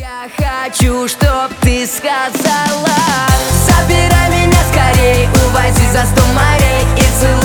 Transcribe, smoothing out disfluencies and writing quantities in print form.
Я хочу, чтоб ты сказала: забирай меня скорей, увози за 100 морей и целуй.